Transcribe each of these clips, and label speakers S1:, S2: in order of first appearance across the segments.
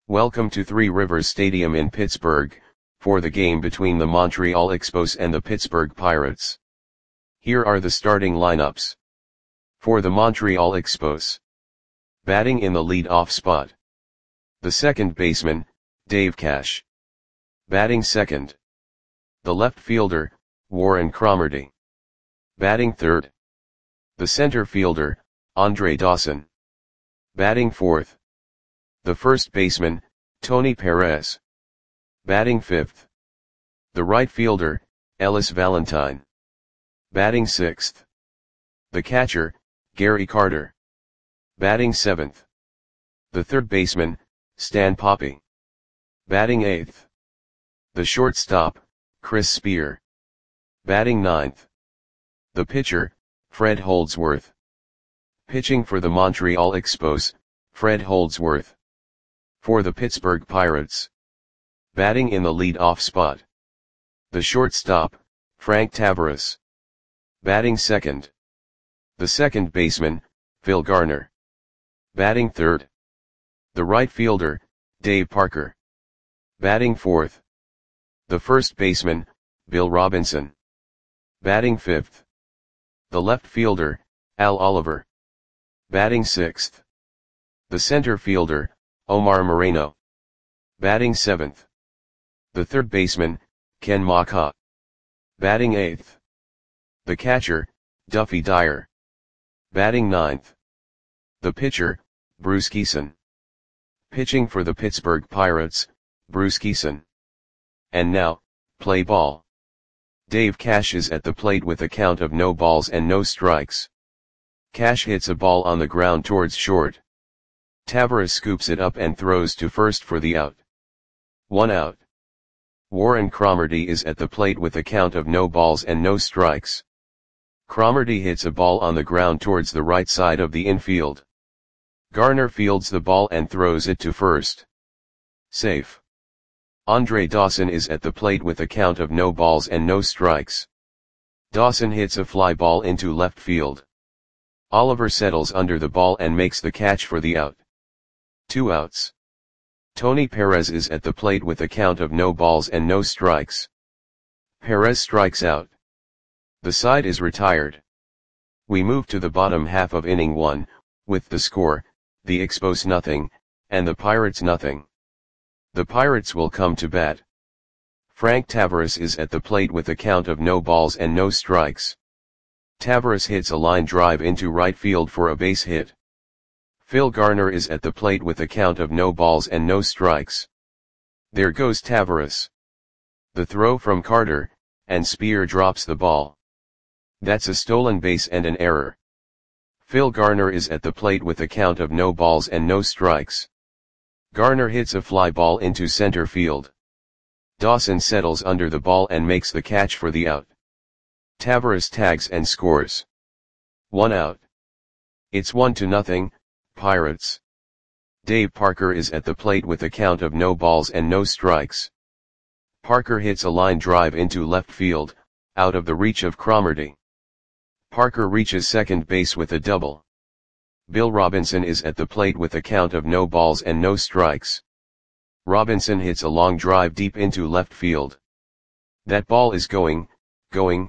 S1: Welcome to Three Rivers Stadium in Pittsburgh, for the game between the Montreal Expos and the Pittsburgh Pirates. Here are the starting lineups. For the Montreal Expos. Batting in the lead-off spot. The second baseman, Dave Cash. Batting second. The left fielder, Warren Cromartie. Batting third. The center fielder, Andre Dawson. Batting fourth. The first baseman, Tony Perez. Batting fifth. The right fielder, Ellis Valentine. Batting sixth. The catcher, Gary Carter. Batting seventh. The third baseman, Stan Poppe. Batting eighth. The shortstop, Chris Spear. Batting ninth. The pitcher, Fred Holdsworth. Pitching for the Montreal Expos, Fred Holdsworth. For the Pittsburgh Pirates. Batting in the lead-off spot. The shortstop, Frank Taveras. Batting second. The second baseman, Phil Garner. Batting third. The right fielder, Dave Parker. Batting fourth. The first baseman, Bill Robinson. Batting fifth. The left fielder, Al Oliver. Batting sixth. The center fielder, Omar Moreno. Batting seventh. The third baseman, Ken Macha. Batting eighth. The catcher, Duffy Dyer. Batting ninth. The pitcher, Bruce Kison. Pitching for the Pittsburgh Pirates, Bruce Kison. And now, play ball. Dave Cash is at the plate with a count of no balls and no strikes. Cash hits a ball on the ground towards short. Taveras scoops it up and throws to first for the out. 1 out. Warren Cromartie is at the plate with a count of no balls and no strikes. Cromartie hits a ball on the ground towards the right side of the infield. Garner fields the ball and throws it to first. Safe. Andre Dawson is at the plate with a count of no balls and no strikes. Dawson hits a fly ball into left field. Oliver settles under the ball and makes the catch for the out. 2 outs. Tony Perez is at the plate with a count of no balls and no strikes. Perez strikes out. The side is retired. We move to the bottom half of inning 1, with the score, the Expos nothing, and the Pirates nothing. The Pirates will come to bat. Frank Taveras is at the plate with a count of no balls and no strikes. Taveras hits a line drive into right field for a base hit. Phil Garner is at the plate with a count of no balls and no strikes. There goes Taveras. The throw from Carter, and Spear drops the ball. That's a stolen base and an error. Phil Garner is at the plate with a count of no balls and no strikes. Garner hits a fly ball into center field. Dawson settles under the ball and makes the catch for the out. Taveras tags and scores. 1 out. It's 1-0, Pirates. Dave Parker is at the plate with a count of no balls and no strikes. Parker hits a line drive into left field, out of the reach of Cromartie. Parker reaches second base with a double. Bill Robinson is at the plate with a count of no balls and no strikes. Robinson hits a long drive deep into left field. That ball is going, gone.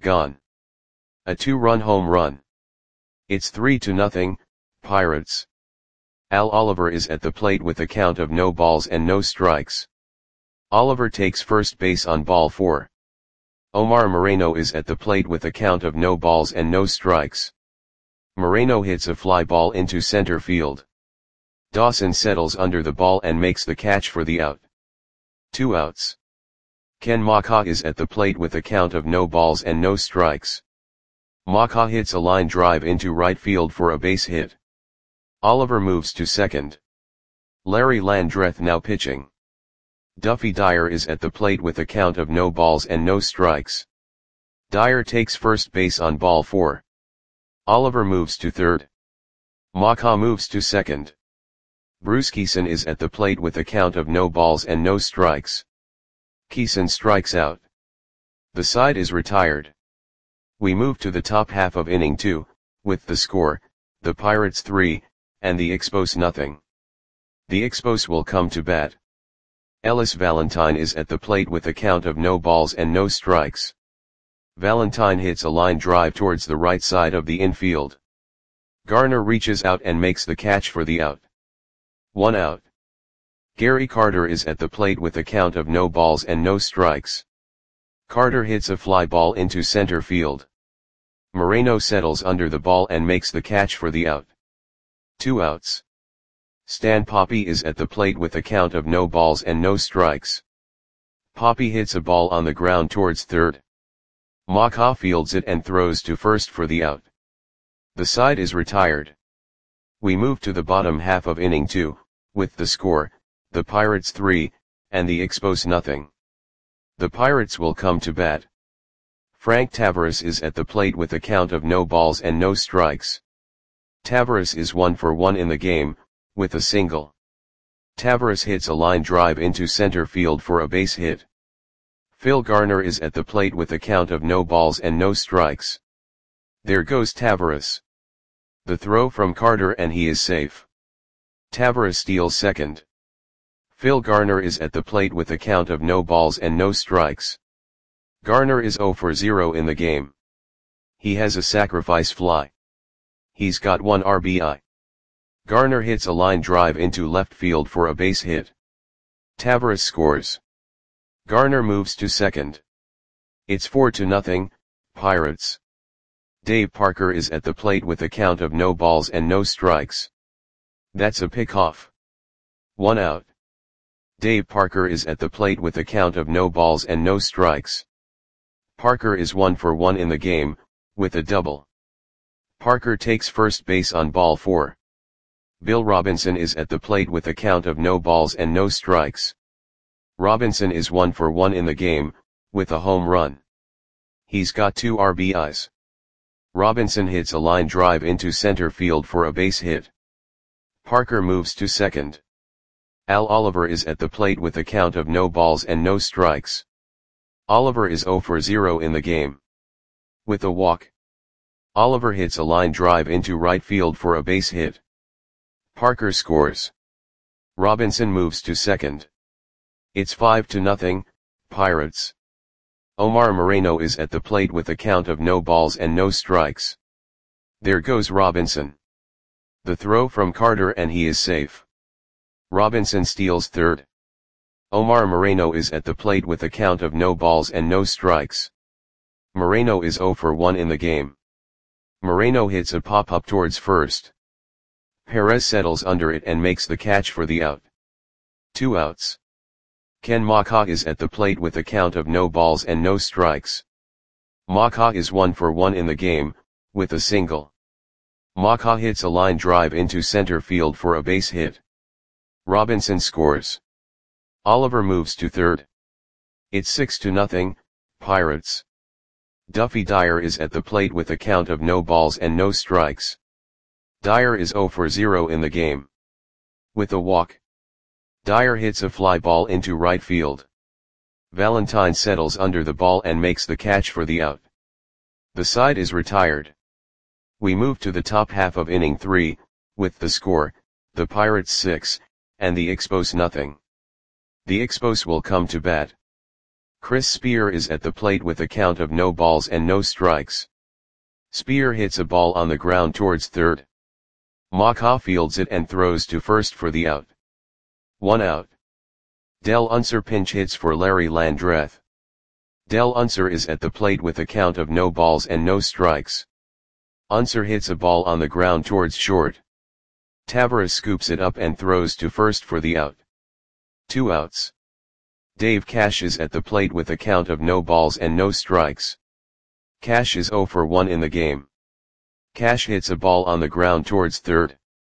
S1: A 2-run home run. It's 3-0, Pirates. Al Oliver is at the plate with a count of no balls and no strikes. Oliver takes first base on ball 4. Omar Moreno is at the plate with a count of no balls and no strikes. Moreno hits a fly ball into center field. Dawson settles under the ball and makes the catch for the out. 2 outs. Ken Macha is at the plate with a count of no balls and no strikes. Macha hits a line drive into right field for a base hit. Oliver moves to second. Larry Landreth now pitching. Duffy Dyer is at the plate with a count of no balls and no strikes. Dyer takes first base on ball 4. Oliver moves to third. Macha moves to second. Bruce Kison is at the plate with a count of no balls and no strikes. Kison strikes out. The side is retired. We move to the top half of inning 2, with the score, the Pirates 3, and the Expos nothing. The Expos will come to bat. Ellis Valentine is at the plate with a count of no balls and no strikes. Valentine hits a line drive towards the right side of the infield. Garner reaches out and makes the catch for the out. 1 out. Gary Carter is at the plate with a count of no balls and no strikes. Carter hits a fly ball into center field. Moreno settles under the ball and makes the catch for the out. 2 outs. Stan Poppe is at the plate with a count of no balls and no strikes. Poppe hits a ball on the ground towards third. Maka fields it and throws to first for the out. The side is retired. We move to the bottom half of inning 2, with the score, the Pirates 3, and the Expos nothing. The Pirates will come to bat. Frank Taveras is at the plate with a count of no balls and no strikes. Taveras is 1 for 1 in the game, with a single. Taveras hits a line drive into center field for a base hit. Phil Garner is at the plate with a count of no balls and no strikes. There goes Taveras. The throw from Carter and he is safe. Taveras steals second. Phil Garner is at the plate with a count of no balls and no strikes. Garner is 0 for 0 in the game. He has a sacrifice fly. He's got 1 RBI. Garner hits a line drive into left field for a base hit. Taveras scores. Garner moves to second. It's 4-0, Pirates. Dave Parker is at the plate with a count of no balls and no strikes. That's a pickoff. 1 out. Dave Parker is at the plate with a count of no balls and no strikes. Parker is 1 for 1 in the game, with a double. Parker takes first base on ball 4. Bill Robinson is at the plate with a count of no balls and no strikes. Robinson is 1 for 1 in the game, with a home run. He's got 2 RBIs. Robinson hits a line drive into center field for a base hit. Parker moves to second. Al Oliver is at the plate with a count of no balls and no strikes. Oliver is 0 for 0 in the game. With a walk. Oliver hits a line drive into right field for a base hit. Parker scores. Robinson moves to second. It's 5-0, Pirates. Omar Moreno is at the plate with a count of no balls and no strikes. There goes Robinson. The throw from Carter and he is safe. Robinson steals third. Omar Moreno is at the plate with a count of no balls and no strikes. Moreno is 0 for 1 in the game. Moreno hits a pop-up towards first. Perez settles under it and makes the catch for the out. 2 outs. Ken Maka is at the plate with a count of no balls and no strikes. Maka is 1 for 1 in the game, with a single. Maka hits a line drive into center field for a base hit. Robinson scores. Oliver moves to third. It's 6-0, Pirates. Duffy Dyer is at the plate with a count of no balls and no strikes. Dyer is 0 for 0 in the game. With a walk. Dyer hits a fly ball into right field. Valentine settles under the ball and makes the catch for the out. The side is retired. We move to the top half of inning 3, with the score, the Pirates 6, and the Expos nothing. The Expos will come to bat. Chris Spear is at the plate with a count of no balls and no strikes. Spear hits a ball on the ground towards third. Maka fields it and throws to first for the out. 1 out. Del Unser pinch hits for Larry Landreth. Del Unser is at the plate with a count of no balls and no strikes. Unser hits a ball on the ground towards short. Taveras scoops it up and throws to first for the out. 2 outs. Dave Cash is at the plate with a count of no balls and no strikes. Cash is 0 for 1 in the game. Cash hits a ball on the ground towards third.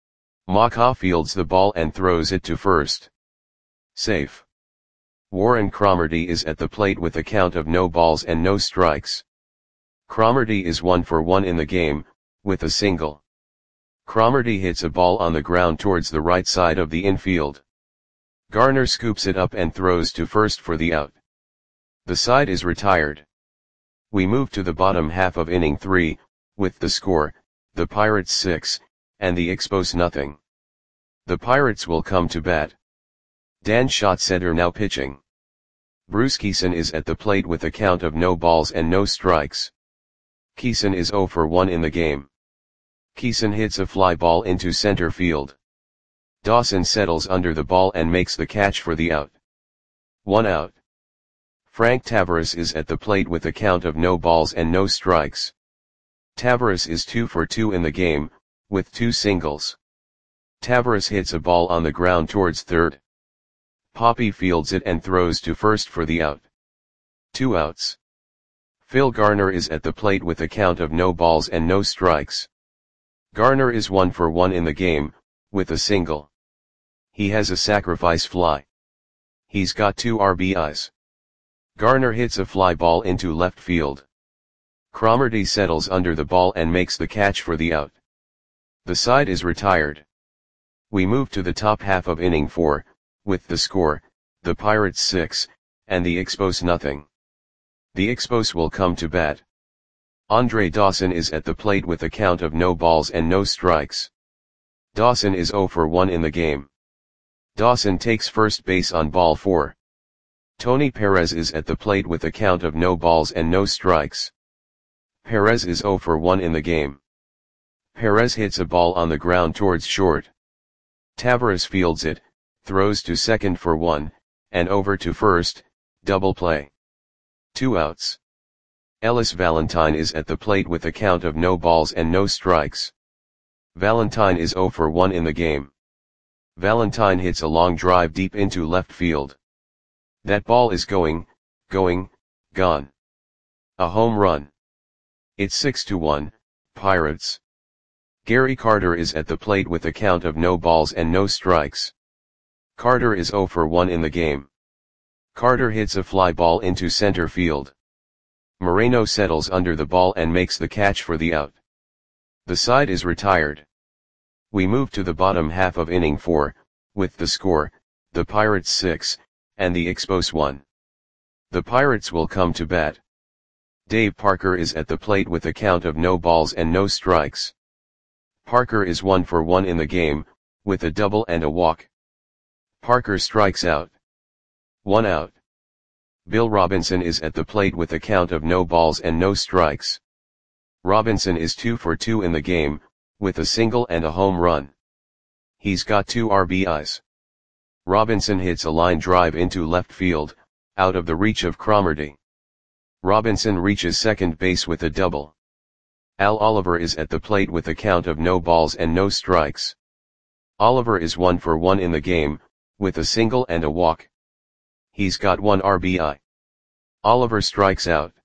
S1: Maka fields the ball and throws it to first. Safe. Warren Cromartie is at the plate with a count of no balls and no strikes. Cromartie is 1 for 1 in the game, with a single. Cromartie hits a ball on the ground towards the right side of the infield. Garner scoops it up and throws to first for the out. The side is retired. We move to the bottom half of inning 3, with the score, the Pirates 6, and the Expos nothing. The Pirates will come to bat. Dan Schatzeder now pitching. Bruce Kison is at the plate with a count of no balls and no strikes. Kison is 0 for 1 in the game. Kison hits a fly ball into center field. Dawson settles under the ball and makes the catch for the out. 1 out. Frank Taveras is at the plate with a count of no balls and no strikes. Taveras is 2 for 2 in the game, with 2 singles. Taveras hits a ball on the ground towards third. Poppy fields it and throws to first for the out. 2 outs. Phil Garner is at the plate with a count of no balls and no strikes. Garner is 1 for 1 in the game, with a single. He has a sacrifice fly. He's got 2 RBIs. Garner hits a fly ball into left field. Cromartie settles under the ball and makes the catch for the out. The side is retired. We move to the top half of inning 4, with the score, the Pirates 6, and the Expos nothing. The Expos will come to bat. Andre Dawson is at the plate with a count of no balls and no strikes. Dawson is 0 for 1 in the game. Dawson takes first base on ball 4. Tony Perez is at the plate with a count of no balls and no strikes. Perez is 0 for 1 in the game. Perez hits a ball on the ground towards short. Taveras fields it, throws to second for 1, and over to first, double play. 2 outs. Ellis Valentine is at the plate with a count of no balls and no strikes. Valentine is 0 for 1 in the game. Valentine hits a long drive deep into left field. That ball is gone. A home run. It's 6-1, Pirates. Gary Carter is at the plate with a count of no balls and no strikes. Carter is 0 for 1 in the game. Carter hits a fly ball into center field. Moreno settles under the ball and makes the catch for the out. The side is retired. We move to the bottom half of inning 4, with the score, the Pirates 6, and the Expos 1. The Pirates will come to bat. Dave Parker is at the plate with a count of no balls and no strikes. Parker is 1 for 1 in the game, with a double and a walk. Parker strikes out. 1 out. Bill Robinson is at the plate with a count of no balls and no strikes. Robinson is 2 for 2 in the game, with a single and a home run. He's got 2 RBIs. Robinson hits a line drive into left field, out of the reach of Cromartie. Robinson reaches second base with a double. Al Oliver is at the plate with a count of no balls and no strikes. Oliver is 1 for 1 in the game, with a single and a walk. He's got 1 RBI. Oliver strikes out.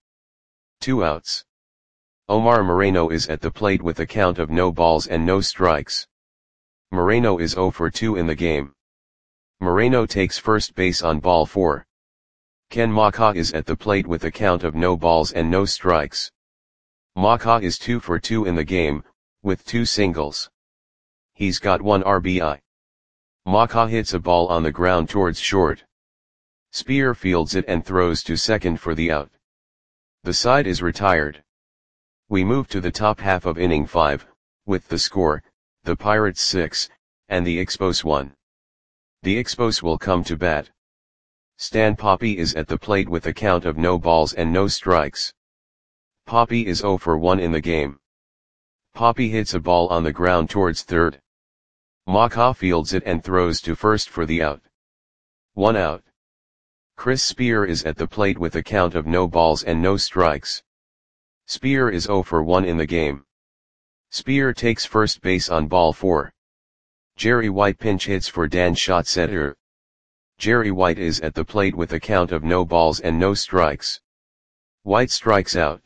S1: 2 outs. Omar Moreno is at the plate with a count of no balls and no strikes. Moreno is 0 for 2 in the game. Moreno takes first base on ball 4. Ken Macha is at the plate with a count of no balls and no strikes. Macha is 2 for 2 in the game, with 2 singles. He's got 1 RBI. Macha hits a ball on the ground towards short. Spear fields it and throws to second for the out. The side is retired. We move to the top half of inning 5, with the score, the Pirates 6, and the Expos 1. The Expos will come to bat. Stan Poppy is at the plate with a count of no balls and no strikes. Poppy is 0 for 1 in the game. Poppy hits a ball on the ground towards third. Macha fields it and throws to first for the out. 1 out. Chris Spear is at the plate with a count of no balls and no strikes. Spear is 0 for 1 in the game. Spear takes first base on ball 4. Jerry White pinch hits for Dan Schatzeder. Jerry White is at the plate with a count of no balls and no strikes. White strikes out.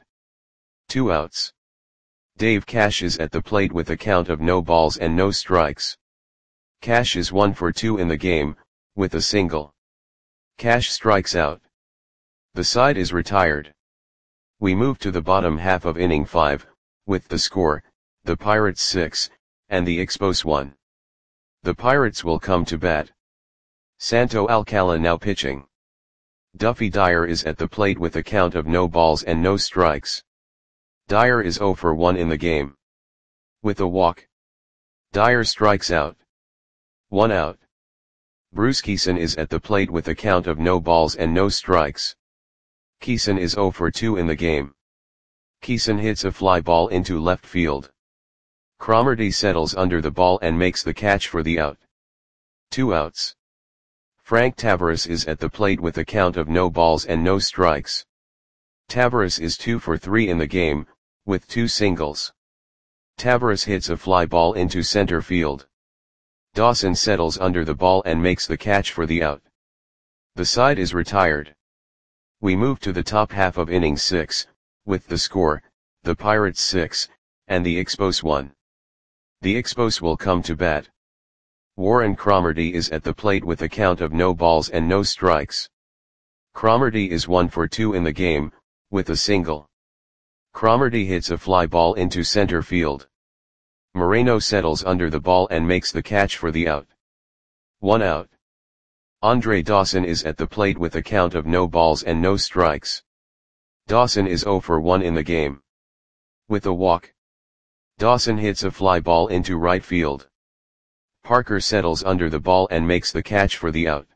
S1: 2 outs. Dave Cash is at the plate with a count of no balls and no strikes. Cash is 1 for 2 in the game, with a single. Cash strikes out. The side is retired. We move to the bottom half of inning 5, with the score, the Pirates 6, and the Expos 1. The Pirates will come to bat. Santo Alcala now pitching. Duffy Dyer is at the plate with a count of no balls and no strikes. Dyer is 0 for 1 in the game. With a walk. Dyer strikes out. 1 out. Bruce Kison is at the plate with a count of no balls and no strikes. Kison is 0 for 2 in the game. Kison hits a fly ball into left field. Cromartie settles under the ball and makes the catch for the out. 2 outs. Frank Tavares is at the plate with a count of no balls and no strikes. Tavares is 2 for 3 in the game, with 2 singles. Tavares hits a fly ball into center field. Dawson settles under the ball and makes the catch for the out. The side is retired. We move to the top half of inning 6, with the score, the Pirates 6, and the Expos 1. The Expos will come to bat. Warren Cromartie is at the plate with a count of no balls and no strikes. Cromartie is 1 for 2 in the game, with a single. Cromartie hits a fly ball into center field. Moreno settles under the ball and makes the catch for the out. 1 out. Andre Dawson is at the plate with a count of no balls and no strikes. Dawson is 0 for 1 in the game. With a walk. Dawson hits a fly ball into right field. Parker settles under the ball and makes the catch for the out.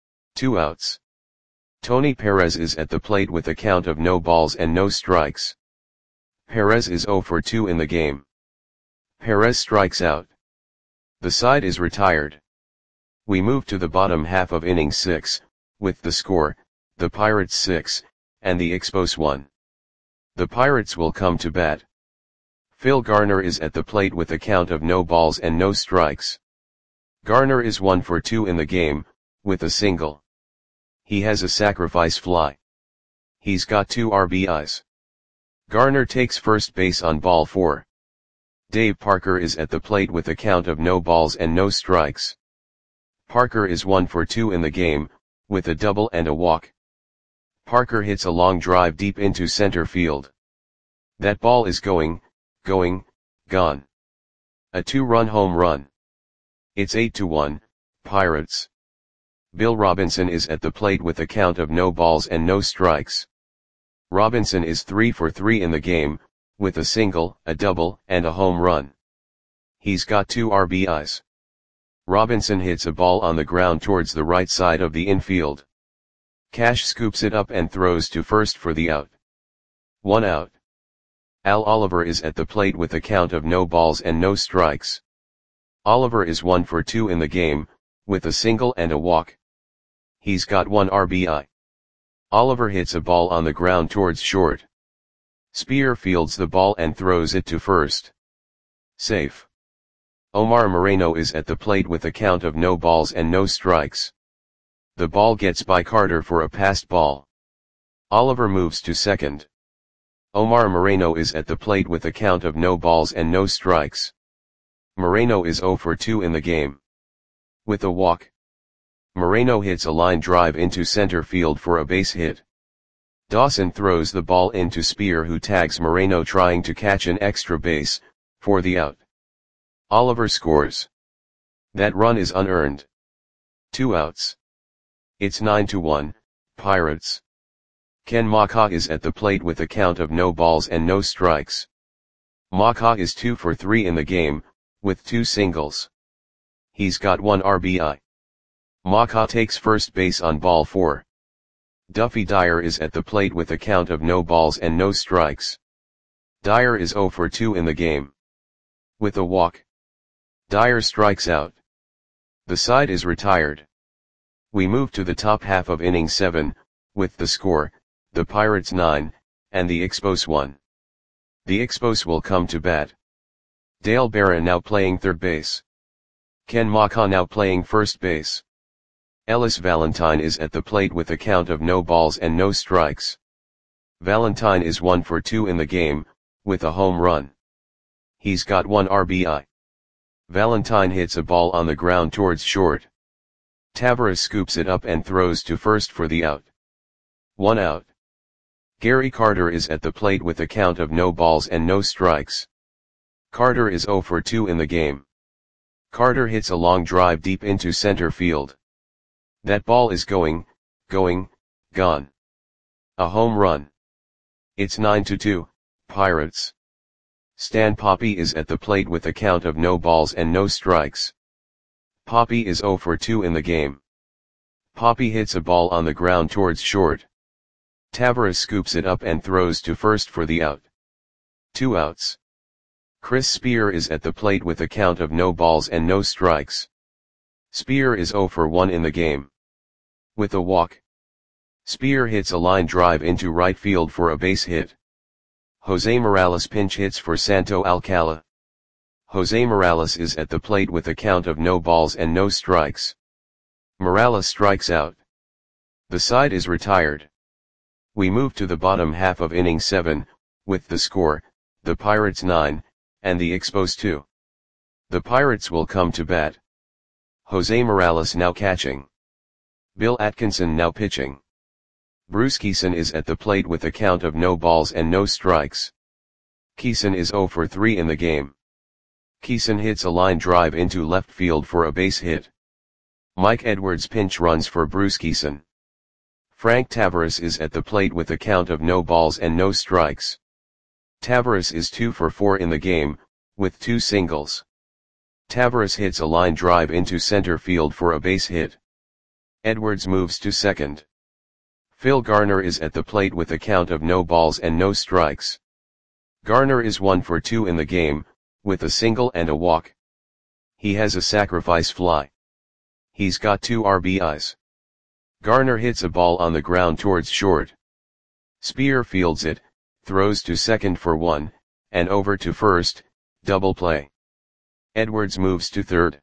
S1: 2 outs. Tony Perez is at the plate with a count of no balls and no strikes. Perez is 0 for 2 in the game. Perez strikes out. The side is retired. We move to the bottom half of inning 6, with the score, the Pirates 6, and the Expos 1. The Pirates will come to bat. Phil Garner is at the plate with a count of no balls and no strikes. Garner is 1 for 2 in the game, with a single. He has a sacrifice fly. He's got 2 RBIs. Garner takes first base on ball 4. Dave Parker is at the plate with a count of no balls and no strikes. Parker is 1 for 2 in the game, with a double and a walk. Parker hits a long drive deep into center field. That ball is going, gone. A 2-run home run. It's 8-1, Pirates. Bill Robinson is at the plate with a count of no balls and no strikes. Robinson is 3 for 3 in the game, with a single, a double, and a home run. He's got 2 RBIs. Robinson hits a ball on the ground towards the right side of the infield. Cash scoops it up and throws to first for the out. 1 out. Al Oliver is at the plate with a count of no balls and no strikes. Oliver is 1 for 2 in the game, with a single and a walk. He's got 1 RBI. Oliver hits a ball on the ground towards short. Spear fields the ball and throws it to first. Safe. Omar Moreno is at the plate with a count of no balls and no strikes. The ball gets by Carter for a passed ball. Oliver moves to second. Omar Moreno is at the plate with a count of no balls and no strikes. Moreno is 0 for 2 in the game. With a walk. Moreno hits a line drive into center field for a base hit. Dawson throws the ball into Spear, who tags Moreno trying to catch an extra base, for the out. Oliver scores. That run is unearned. 2 outs. It's 9-1, Pirates. Ken Macha is at the plate with a count of no balls and no strikes. Macha is 2 for 3 in the game, with 2 singles. He's got 1 RBI. Macha takes first base on ball 4. Duffy Dyer is at the plate with a count of no balls and no strikes. Dyer is 0 for 2 in the game. With a walk. Dyer strikes out. The side is retired. We move to the top half of inning 7, with the score, the Pirates 9, and the Expos 1. The Expos will come to bat. Dale Barra now playing third base. Ken Macha now playing first base. Ellis Valentine is at the plate with a count of no balls and no strikes. Valentine is 1 for 2 in the game, with a home run. He's got 1 RBI. Valentine hits a ball on the ground towards short. Tavares scoops it up and throws to first for the out. 1 out. Gary Carter is at the plate with a count of no balls and no strikes. Carter is 0 for 2 in the game. Carter hits a long drive deep into center field. That ball is going, gone. A home run. It's 9-2, Pirates. Stan Poppe is at the plate with a count of no balls and no strikes. Poppy is 0 for 2 in the game. Poppy hits a ball on the ground towards short. Tavares scoops it up and throws to first for the out. 2 outs. Chris Spear is at the plate with a count of no balls and no strikes. Spear is 0 for 1 in the game. With a walk, Spear hits a line drive into right field for a base hit. Jose Morales pinch hits for Santo Alcala. Jose Morales is at the plate with a count of no balls and no strikes. Morales strikes out. The side is retired. We move to the bottom half of inning 7, with the score, the Pirates 9, and the Expos 2. The Pirates will come to bat. Jose Morales now catching. Bill Atkinson now pitching. Bruce Kison is at the plate with a count of no balls and no strikes. Kison is 0 for 3 in the game. Kison hits a line drive into left field for a base hit. Mike Edwards pinch runs for Bruce Kison. Frank Tavares is at the plate with a count of no balls and no strikes. Tavares is 2 for 4 in the game, with 2 singles. Tavares hits a line drive into center field for a base hit. Edwards moves to second. Phil Garner is at the plate with a count of no balls and no strikes. Garner is 1 for 2 in the game, with a single and a walk. He has a sacrifice fly. He's got 2 RBIs. Garner hits a ball on the ground towards short. Spear fields it, throws to second for 1, and over to first, double play. Edwards moves to third.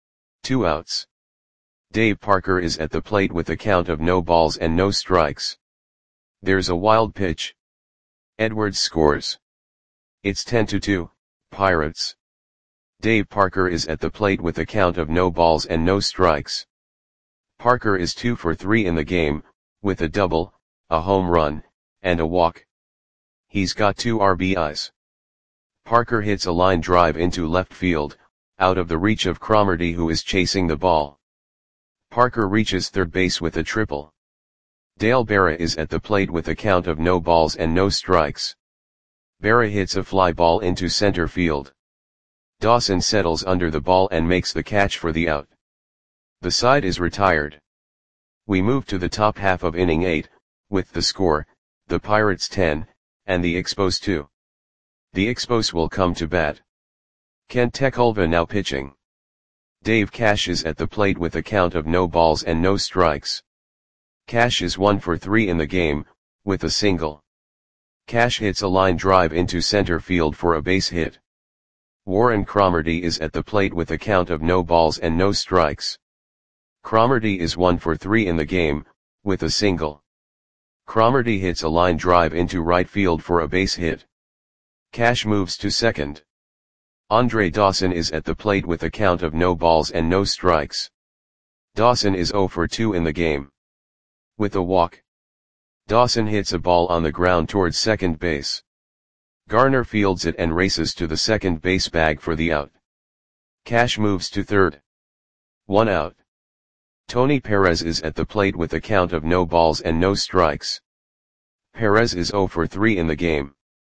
S1: 2 outs. Dave Parker is at the plate with a count of no balls and no strikes. There's a wild pitch. Edwards scores. It's 10-2, Pirates. Dave Parker is at the plate with a count of no balls and no strikes. Parker is 2 for 3 in the game, with a double, a home run, and a walk. He's got 2 RBIs. Parker hits a line drive into left field, out of the reach of Cromartie, who is chasing the ball. Parker reaches third base with a triple. Dale Berra is at the plate with a count of no balls and no strikes. Berra hits a fly ball into center field. Dawson settles under the ball and makes the catch for the out. The side is retired. We move to the top half of inning 8, with the score, the Pirates 10, and the Expos 2. The Expos will come to bat. Kent Tekulve now pitching. Dave Cash is at the plate with a count of no balls and no strikes. Cash is 1 for 3 in the game, with a single. Cash hits a line drive into center field for a base hit. Warren Cromartie is at the plate with a count of no balls and no strikes. Cromartie is 1 for 3 in the game, with a single. Cromartie hits a line drive into right field for a base hit. Cash moves to second. Andre Dawson is at the plate with a count of no balls and no strikes. Dawson is 0 for 2 in the game. With a walk, Dawson hits a ball on the ground towards second base. Garner fields it and races to the second base bag for the out. Cash moves to third. 1 out. Tony Perez is at the plate with a count of no balls and no strikes. Perez is 0 for 3 in the game.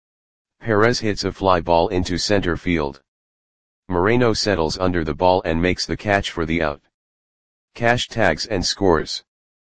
S1: Perez hits a fly ball into center field. Moreno settles under the ball and makes the catch for the out. Cash tags and scores.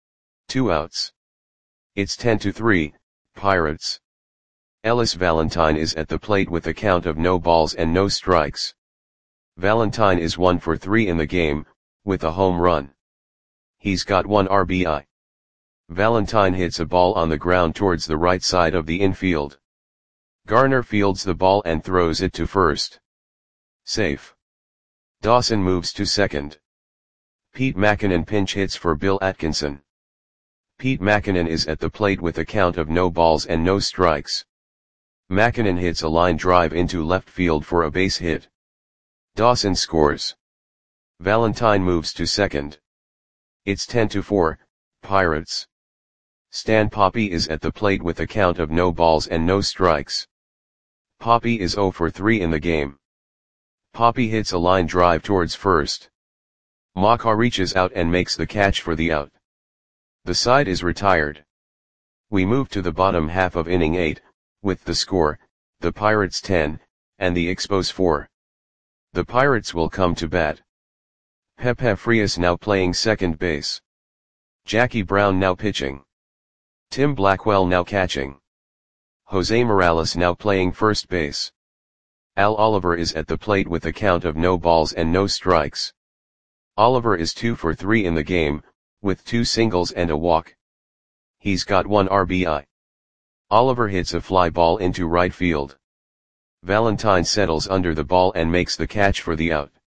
S1: 2 outs. It's 10-3, Pirates. Ellis Valentine is at the plate with a count of no balls and no strikes. Valentine is 1 for 3 in the game, with a home run. He's got 1 RBI. Valentine hits a ball on the ground towards the right side of the infield. Garner fields the ball and throws it to first. Safe. Dawson moves to second. Pete Mackinnon pinch hits for Bill Atkinson. Pete Mackinnon is at the plate with a count of no balls and no strikes. Mackinnon hits a line drive into left field for a base hit. Dawson scores. Valentine moves to second. It's 10-4, Pirates. Stan Poppy is at the plate with a count of no balls and no strikes. Poppy is 0 for 3 in the game. Poppy hits a line drive towards first. Maka reaches out and makes the catch for the out. The side is retired. We move to the bottom half of inning 8, with the score, the Pirates 10, and the Expos 4. The Pirates will come to bat. Pepe Frias now playing second base. Jackie Brown now pitching. Tim Blackwell now catching. Jose Morales now playing first base. Al Oliver is at the plate with a count of no balls and no strikes. Oliver is 2 for 3 in the game, with 2 singles and a walk. He's got 1 RBI. Oliver hits a fly ball into right field. Valentine settles under the ball and makes the catch for the out.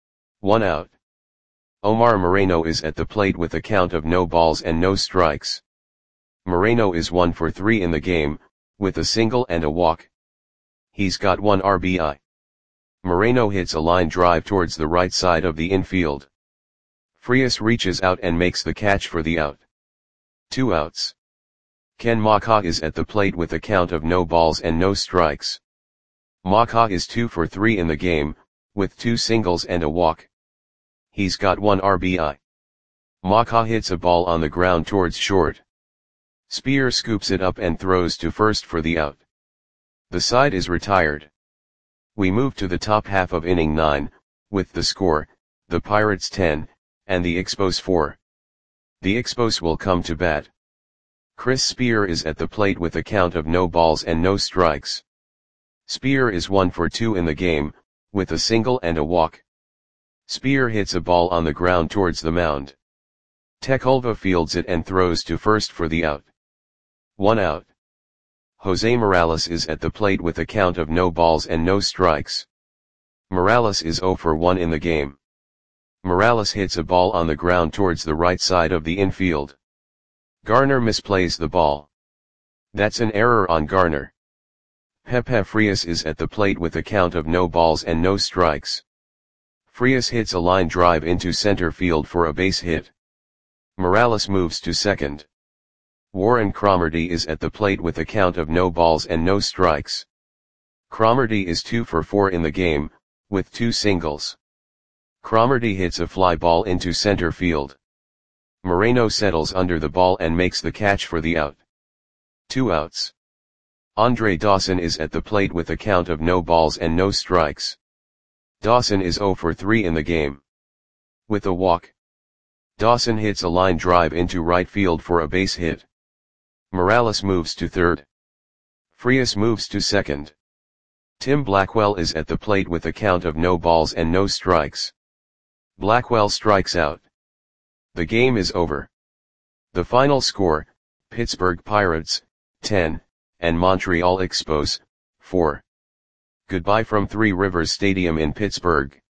S1: 1 out. Omar Moreno is at the plate with a count of no balls and no strikes. Moreno is 1 for 3 in the game, with a single and a walk. He's got 1 RBI. Moreno hits a line drive towards the right side of the infield. Frias reaches out and makes the catch for the out. 2 outs. Ken Macha is at the plate with a count of no balls and no strikes. Macha is 2 for 3 in the game, with 2 singles and a walk. He's got 1 RBI. Macha hits a ball on the ground towards short. Spear scoops it up and throws to first for the out. The side is retired. We move to the top half of inning 9, with the score, the Pirates 10, and the Expos 4. The Expos will come to bat. Chris Spear is at the plate with a count of no balls and no strikes. Spear is 1 for 2 in the game, with a single and a walk. Spear hits a ball on the ground towards the mound. Tekulva fields it and throws to first for the out. 1 out. Jose Morales is at the plate with a count of no balls and no strikes. Morales is 0 for 1 in the game. Morales hits a ball on the ground towards the right side of the infield. Garner misplays the ball. That's an error on Garner. Pepe Frias is at the plate with a count of no balls and no strikes. Frias hits a line drive into center field for a base hit. Morales moves to second. Warren Cromartie is at the plate with a count of no balls and no strikes. Cromartie is 2 for 4 in the game, with 2 singles. Cromartie hits a fly ball into center field. Moreno settles under the ball and makes the catch for the out. 2 outs. Andre Dawson is at the plate with a count of no balls and no strikes. Dawson is 0 for 3 in the game. With a walk. Dawson hits a line drive into right field for a base hit. Morales moves to third. Frias moves to second. Tim Blackwell is at the plate with a count of no balls and no strikes. Blackwell strikes out. The game is over. The final score, Pittsburgh Pirates, 10, and Montreal Expos, 4. Goodbye from Three Rivers Stadium in Pittsburgh.